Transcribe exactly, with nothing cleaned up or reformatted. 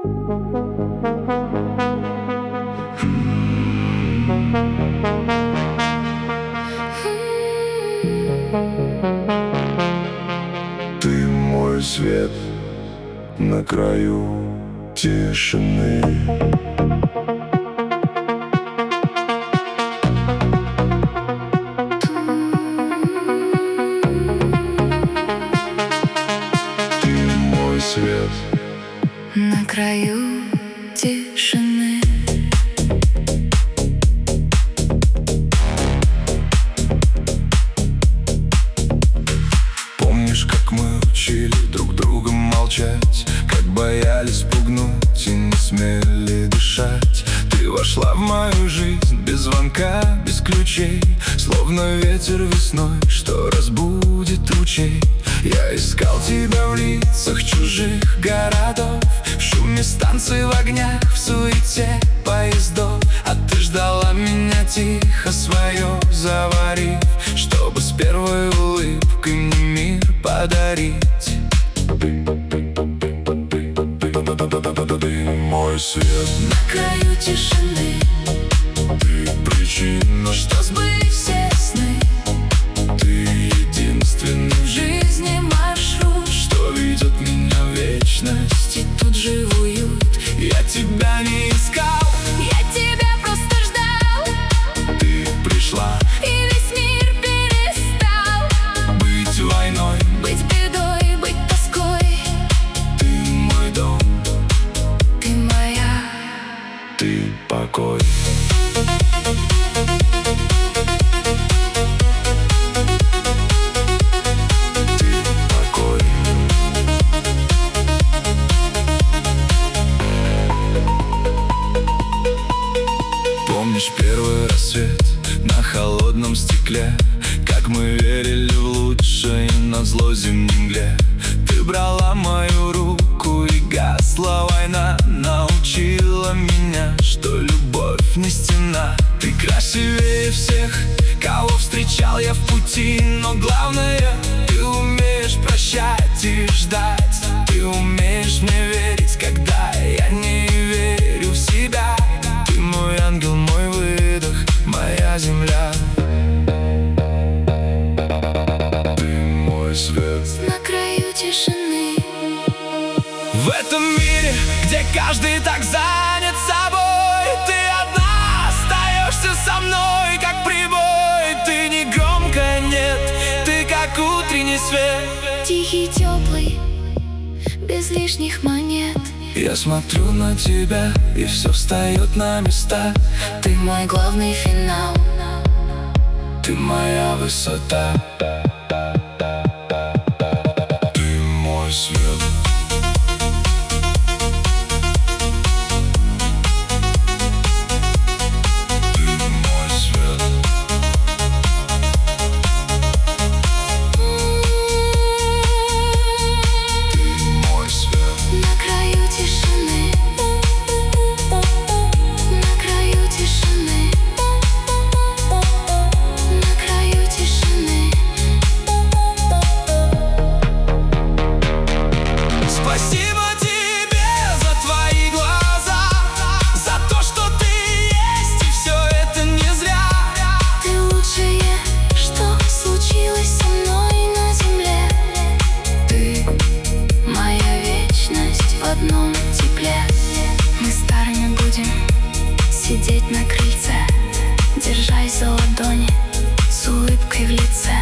Ты мой свет на краю тишины. Ты мой свет на краю тишины. Помнишь, как мы учили друг друга молчать, как боялись пугнуть и не смели дышать? Ты вошла в мою жизнь без звонка, без ключей, словно ветер весной, что разбудит ручей. Я искал тебя в лицах чужих городов, в шуме станций, в огнях, в суете поездов. А ты ждала меня тихо, свое заварив, чтобы с первой улыбкой мне мир подарить. Ты мой свет на краю тишины. Ты причина, что сбылись все сны. ты единственный В жизни маршрут, что ведет меня в вечность. и тут же в уют. Я тебя не искал, Я тебя просто ждал, ты пришла и весь мир перестал быть войной. быть бедой, быть тоской. Ты мой дом, Ты моя. ты покой. Ты покой. Помнишь первый рассвет на холодном стекле, как мы верили в лучшее назло зимней мгле? Ты брала мою руку и гасла война, научила меня, что любовь не стена. Ты красивее всех, кого встречал я в пути, но главное, ты умеешь прощать и ждать. Ты умеешь мне верить, когда я не верю в себя. Ты мой ангел, мой выдох, моя земля. Ты мой свет На краю тишины. в этом мире, где каждый так занят собой, ты одна остаешься со мной, как прибой. Ты не громкая, нет, ты как утренний свет. Тихий, теплый, без лишних монет. Я смотрю на тебя, и все встает на места. Ты мой главный финал. Ты моя высота. Ты мой свет. Ты мой свет. Ты мой свет. На краю тишины. На краю тишины. На краю тишины. Спасибо тебе за твои глаза, за то, что ты есть, и все это не зря. Ты лучшее, что случилось со мной на земле. Ты моя вечность в одном тепле. Мы старыми будем сидеть на крыльце, держась за ладони с улыбкой в лице.